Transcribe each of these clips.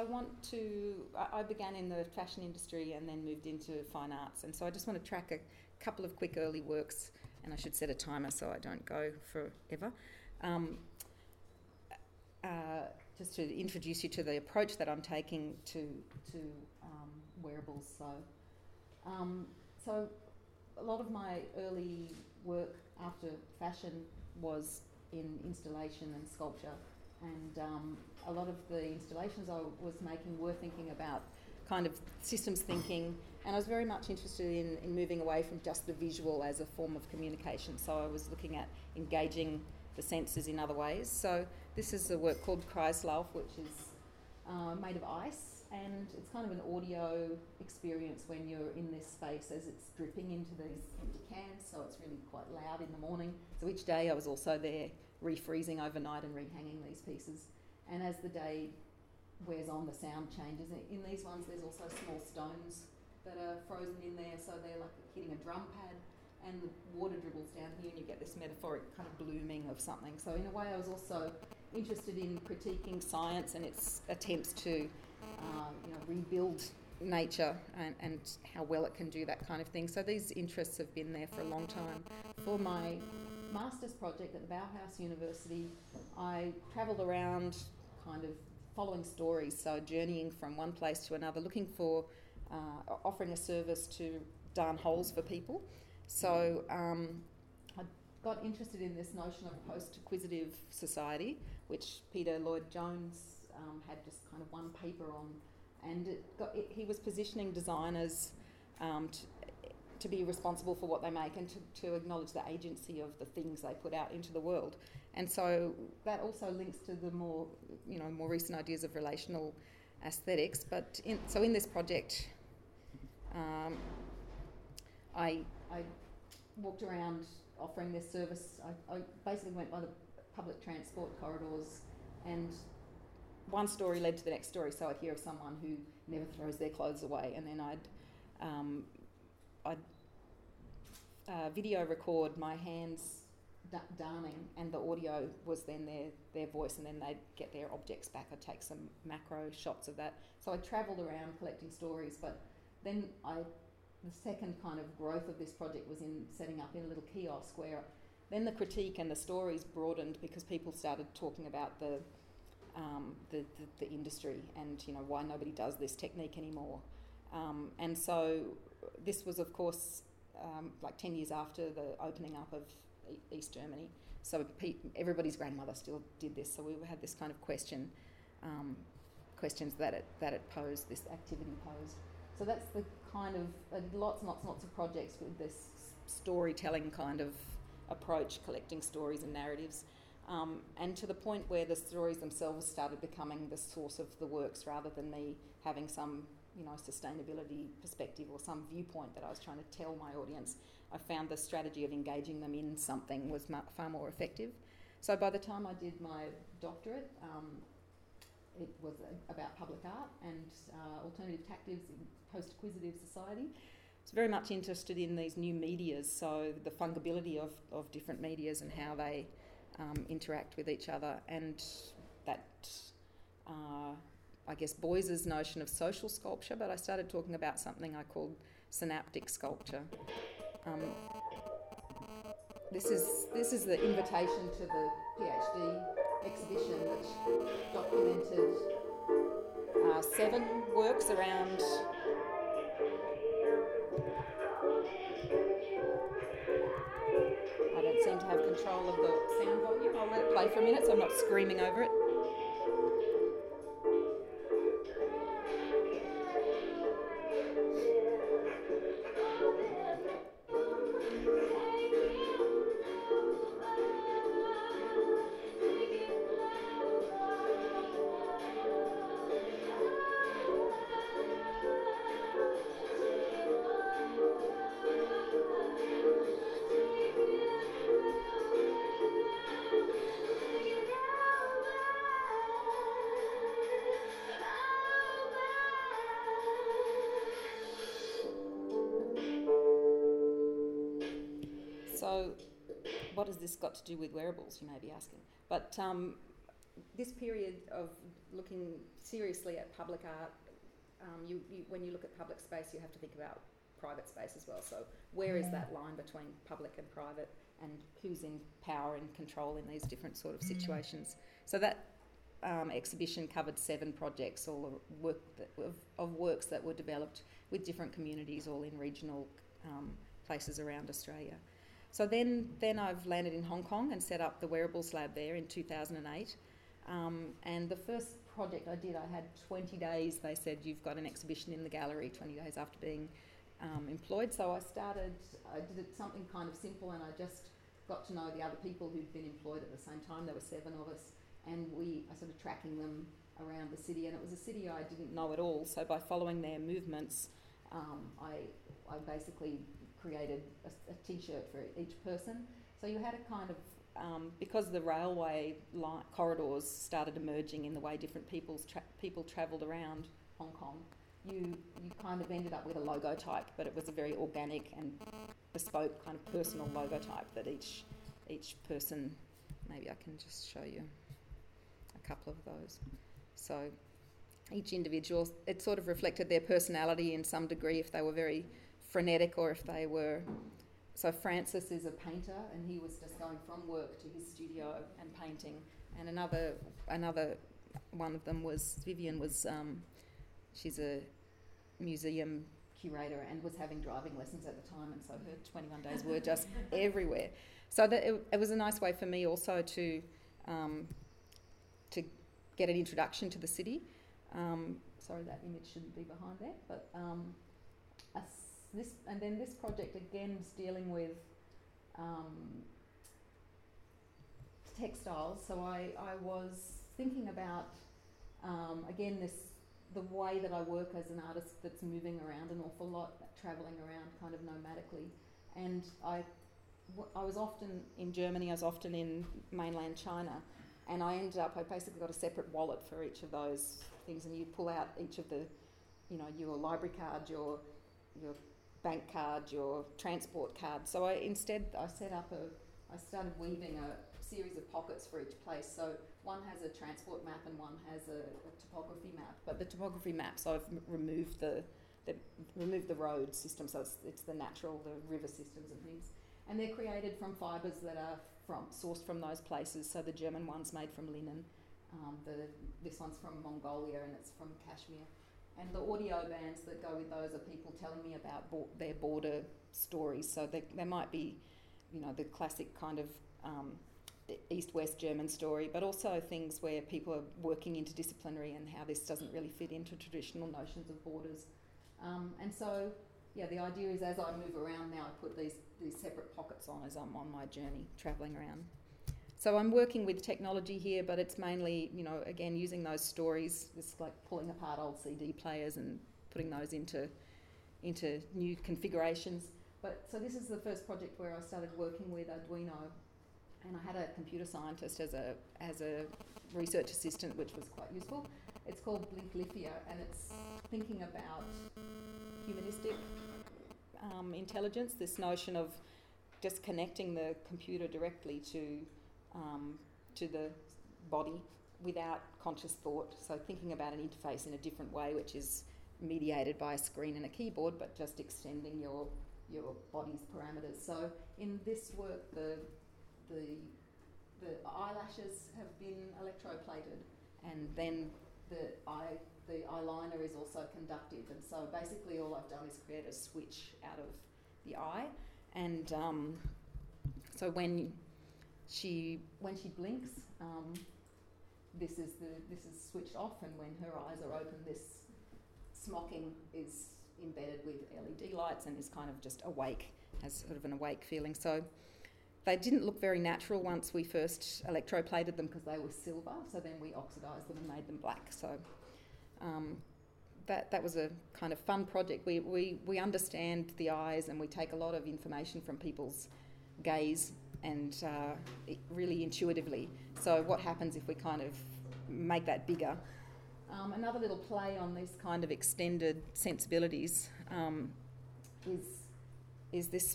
I began in the fashion industry and then moved into fine arts, and so I just want to track a couple of quick early works, and I should set a timer so I don't go forever. Just to introduce you to the approach that I'm taking to wearables. So a lot of my early work after fashion was in installation and sculpture, and a lot of the installations I was making were thinking about kind of systems thinking, and I was very much interested in moving away from just the visual as a form of communication. So I was looking at engaging the senses in other ways. So this is a work called Kreislauf, which is made of ice, and it's kind of an audio experience when you're in this space as it's dripping into these empty cans, so it's really quite loud in the morning. So each day I was also there refreezing overnight and rehanging these pieces, and as the day wears on, the sound changes. In these ones there's also small stones that are frozen in there, so they're like hitting a drum pad, and the water dribbles down here and you get this metaphoric kind of blooming of something. So in a way I was also interested in critiquing science and its attempts to rebuild nature and how well it can do that kind of thing. So these interests have been there for a long time. For my master's project at the Bauhaus University, I travelled around kind of following stories, so journeying from one place to another, looking for, offering a service to darn holes for people. So I got interested in this notion of post-acquisitive society, which Peter Lloyd-Jones had just kind of one paper on, and he was positioning designers to be responsible for what they make and to acknowledge the agency of the things they put out into the world. And so that also links to the more recent ideas of relational aesthetics. But in this project, I walked around offering this service. I basically went by the public transport corridors, and one story led to the next story. So I'd hear of someone who never throws their clothes away, and then I'd video record my hands darning, and the audio was then their voice, and then they'd get their objects back. I'd take some macro shots of that. So I travelled around collecting stories, but then the second kind of growth of this project was in setting up in a little kiosk where then the critique and the stories broadened because people started talking about the industry and why nobody does this technique anymore. And so this was, of course, like 10 years after the opening up of East Germany. So everybody's grandmother still did this. So we had this kind of questions that it posed, this activity posed. So that's the kind of lots and lots of projects with this storytelling kind of approach, collecting stories and narratives, and to the point where the stories themselves started becoming the source of the works rather than me having some sustainability perspective or some viewpoint that I was trying to tell my audience. I found the strategy of engaging them in something was far more effective. So by the time I did my doctorate, it was about public art and alternative tactics in post-acquisitive society. I was very much interested in these new medias, so the fungibility of different medias and how they interact with each other, and that I guess Beuys's notion of social sculpture, but I started talking about something I called synaptic sculpture. This is the invitation to the PhD exhibition, which documented 7 works around I don't seem to have control of the sound volume. I'll let it play for a minute so I'm not screaming over it. So what has this got to do with wearables, you may be asking? But this period of looking seriously at public art, when you look at public space, you have to think about private space as well. So where is that line between public and private, and who's in power and control in these different sort of situations? So that exhibition covered 7 projects, all of works that were developed with different communities, all in regional places around Australia. So then I've landed in Hong Kong and set up the Wearables Lab there in 2008. And the first project I did, I had 20 days. They said, you've got an exhibition in the gallery 20 days after being employed. So I did something kind of simple, and I just got to know the other people who'd been employed at the same time. There were 7 of us, and I started tracking them around the city, and it was a city I didn't know at all. So by following their movements, I basically created a T-shirt for each person. So you had a kind of, because the railway corridors started emerging in the way different people travelled around Hong Kong, you kind of ended up with a logo type, but it was a very organic and bespoke kind of personal logo type that each person, maybe I can just show you a couple of those. So each individual, it sort of reflected their personality in some degree, if they were very frenetic or if they were... So Francis is a painter, and he was just going from work to his studio and painting. And another one of them was Vivian. She's a museum curator and was having driving lessons at the time, and so her 21 days were just everywhere. So that it was a nice way for me also to get an introduction to the city. Sorry, that image shouldn't be behind there, but this project again is dealing with textiles. So I was thinking about again the way that I work as an artist that's moving around an awful lot, travelling around kind of nomadically, and I was often in Germany, I was often in mainland China, and I basically got a separate wallet for each of those things, and you pull out each of the, your library card, your bank card, your transport card. So I started weaving a series of pockets for each place. So one has a transport map and one has a topography map. But the topography maps, I've removed the road system, so it's the natural, the river systems and things. And they're created from fibres that are sourced from those places. So the German one's made from linen. This one's from Mongolia, and it's from Kashmir. And the audio bands that go with those are people telling me about their border stories. So they might be, the classic kind of East-West German story, but also things where people are working interdisciplinary and how this doesn't really fit into traditional notions of borders. And so, the idea is as I move around now, I put these separate pockets on as I'm on my journey, travelling around. So I'm working with technology here, but it's mainly, again, using those stories. It's like pulling apart old CD players and putting those into new configurations. But so this is the first project where I started working with Arduino, and I had a computer scientist as a research assistant, which was quite useful. It's called Blinkliphia, and it's thinking about humanistic intelligence, this notion of just connecting the computer directly to the body without conscious thought. So thinking about an interface in a different way, which is mediated by a screen and a keyboard, but just extending your body's parameters. So in this work, the eyelashes have been electroplated, and then the eyeliner is also conductive. And so basically all I've done is create a switch out of the eye, and so when she blinks, this is switched off, and when her eyes are open, this smocking is embedded with LED lights and is kind of just awake, has sort of an awake feeling. So they didn't look very natural once we first electroplated them because they were silver, so then we oxidised them and made them black. So that was a kind of fun project. We understand the eyes, and we take a lot of information from people's gaze and really intuitively. So what happens if we kind of make that bigger? Another little play on these kind of extended sensibilities is this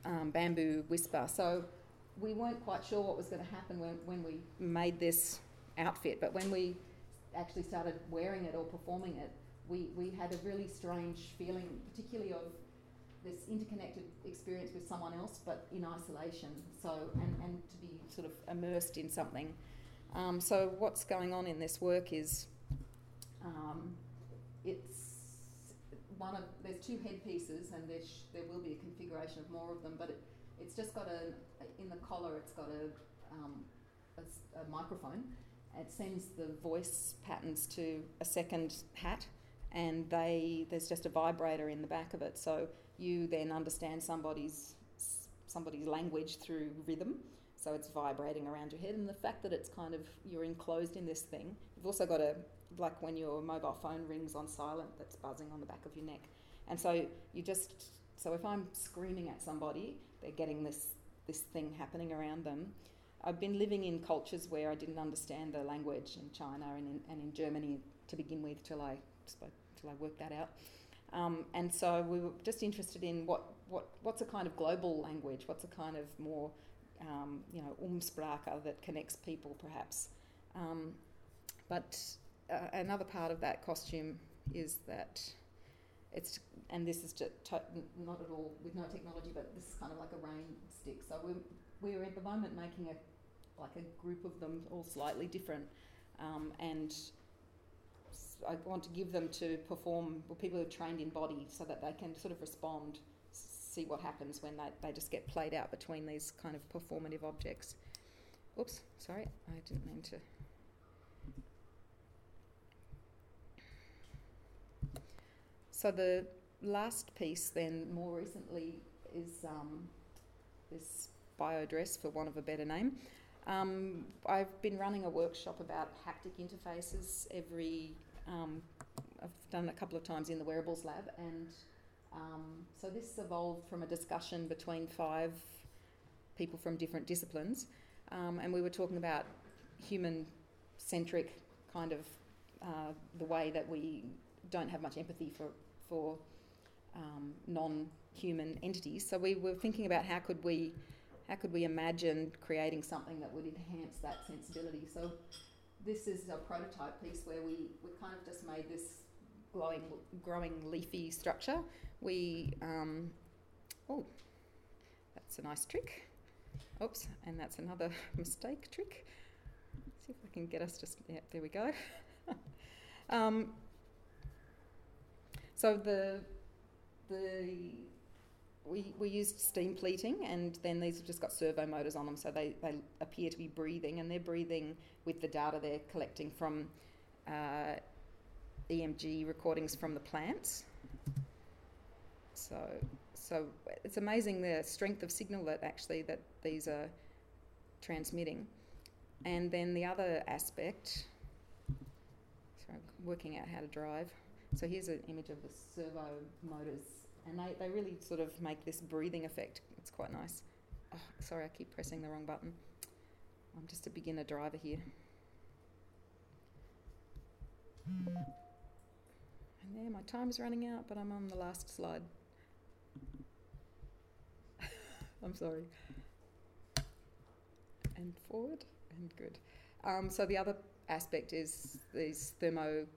bamboo whisper. So we weren't quite sure what was going to happen when we made this outfit. But when we actually started wearing it or performing it, we had a really strange feeling, particularly of this interconnected experience with someone else, but in isolation. So, and to be sort of immersed in something. So what's going on in this work is, there's two headpieces, and there will be a configuration of more of them, but it's just got in the collar it's got a microphone. It sends the voice patterns to a second hat, and there's just a vibrator in the back of it, so you then understand somebody's language through rhythm. So it's vibrating around your head, and the fact that it's kind of, you're enclosed in this thing. You've also got like when your mobile phone rings on silent, that's buzzing on the back of your neck. And so so if I'm screaming at somebody, they're getting this thing happening around them. I've been living in cultures where I didn't understand the language, in China and in Germany to begin with, till I worked that out. And so we were just interested in what's a kind of global language, what's a kind of more Umsprache that connects people, perhaps. But another part of that costume is that and this is just not at all with no technology, but this is kind of like a rain stick. So we're at the moment making a group of them, all slightly different, and I want to give them to perform with people who are trained in body, so that they can sort of respond, see what happens when they just get played out between these kind of performative objects. Oops, sorry, I didn't mean to. So the last piece then, more recently, is this bio-dress, for want of a better name. I've been running a workshop about haptic interfaces I've done a couple of times in the wearables lab, and so this evolved from a discussion between 5 people from different disciplines, and we were talking about human-centric kind of the way that we don't have much empathy for non-human entities. So we were thinking about how could we imagine creating something that would enhance that sensibility. So this is a prototype piece where we kind of just made this growing leafy structure. That's a nice trick. Oops, and that's another mistake trick. See if I can get us there we go. So we used steam pleating, and then these have just got servo motors on them, so they appear to be breathing, and they're breathing with the data they're collecting from EMG recordings from the plants. So it's amazing the strength of signal that these are transmitting. And then the other aspect, sorry, I'm working out how to drive. So here's an image of the servo motors, and they really sort of make this breathing effect. It's quite nice. Oh, sorry, I keep pressing the wrong button. I'm just a beginner driver here. And there, my time's running out, but I'm on the last slide. I'm sorry. And forward, and good. So the other aspect is these thermochromic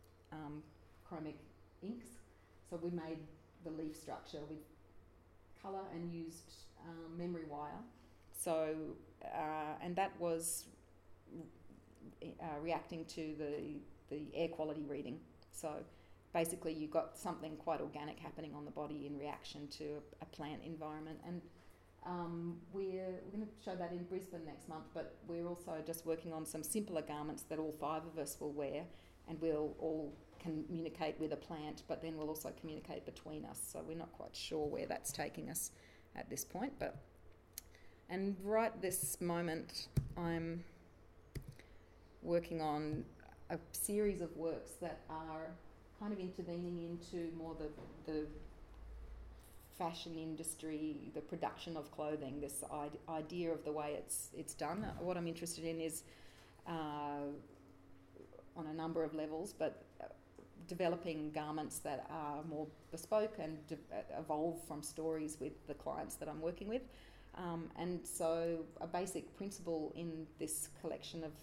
inks. So we made the leaf structure with colour and used memory wire. So, and that was reacting to the air quality reading. So basically you got something quite organic happening on the body in reaction to a plant environment. And we're going to show that in Brisbane next month, but we're also just working on some simpler garments that all 5 of us will wear, and we'll all communicate with a plant, but then we'll also communicate between us. So we're not quite sure where that's taking us at this point. And right this moment, I'm working on a series of works that are kind of intervening into more the fashion industry, the production of clothing, this idea of the way it's done. What I'm interested in is on a number of levels, but developing garments that are more bespoke and evolve from stories with the clients that I'm working with. And so a basic principle in this collection of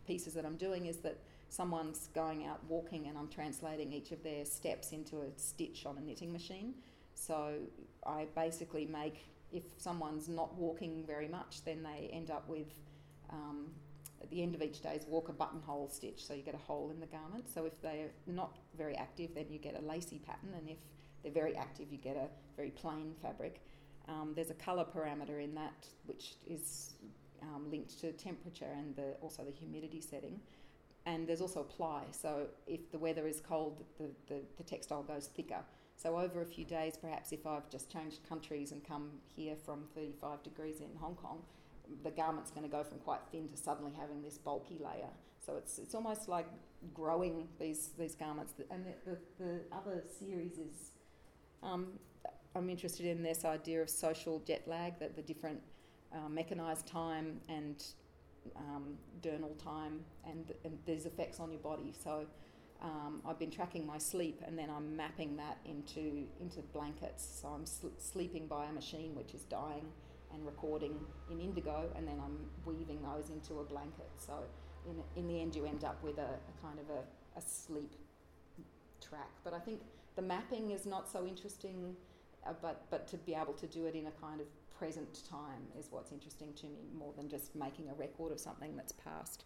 pieces that I'm doing is that someone's going out walking and I'm translating each of their steps into a stitch on a knitting machine. So I basically make, if someone's not walking very much, then they end up with, at the end of each day's walk, a buttonhole stitch, so you get a hole in the garment. So if they're not very active, then you get a lacy pattern, and if they're very active, you get a very plain fabric. There's a colour parameter in that which is linked to temperature and also the humidity setting. And there's also a ply, so if the weather is cold, the textile goes thicker. So over a few days, perhaps if I've just changed countries and come here from 35 degrees in Hong Kong, the garment's going to go from quite thin to suddenly having this bulky layer. So it's almost like growing these garments. And the other series is, I'm interested in this idea of social jet lag, that the different mechanised time and diurnal time and these effects on your body. So I've been tracking my sleep, and then I'm mapping that into blankets. So I'm sleeping by a machine which is dyeing and recording in indigo, and then I'm weaving those into a blanket. So in the end you end up with a kind of a sleep track. But I think the mapping is not so interesting, but to be able to do it in a kind of present time is what's interesting to me, more than just making a record of something that's past.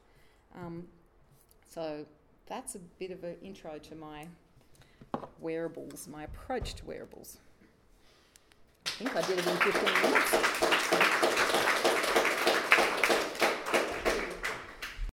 So that's a bit of an intro to my wearables, my approach to wearables. I think I did it in 15 minutes.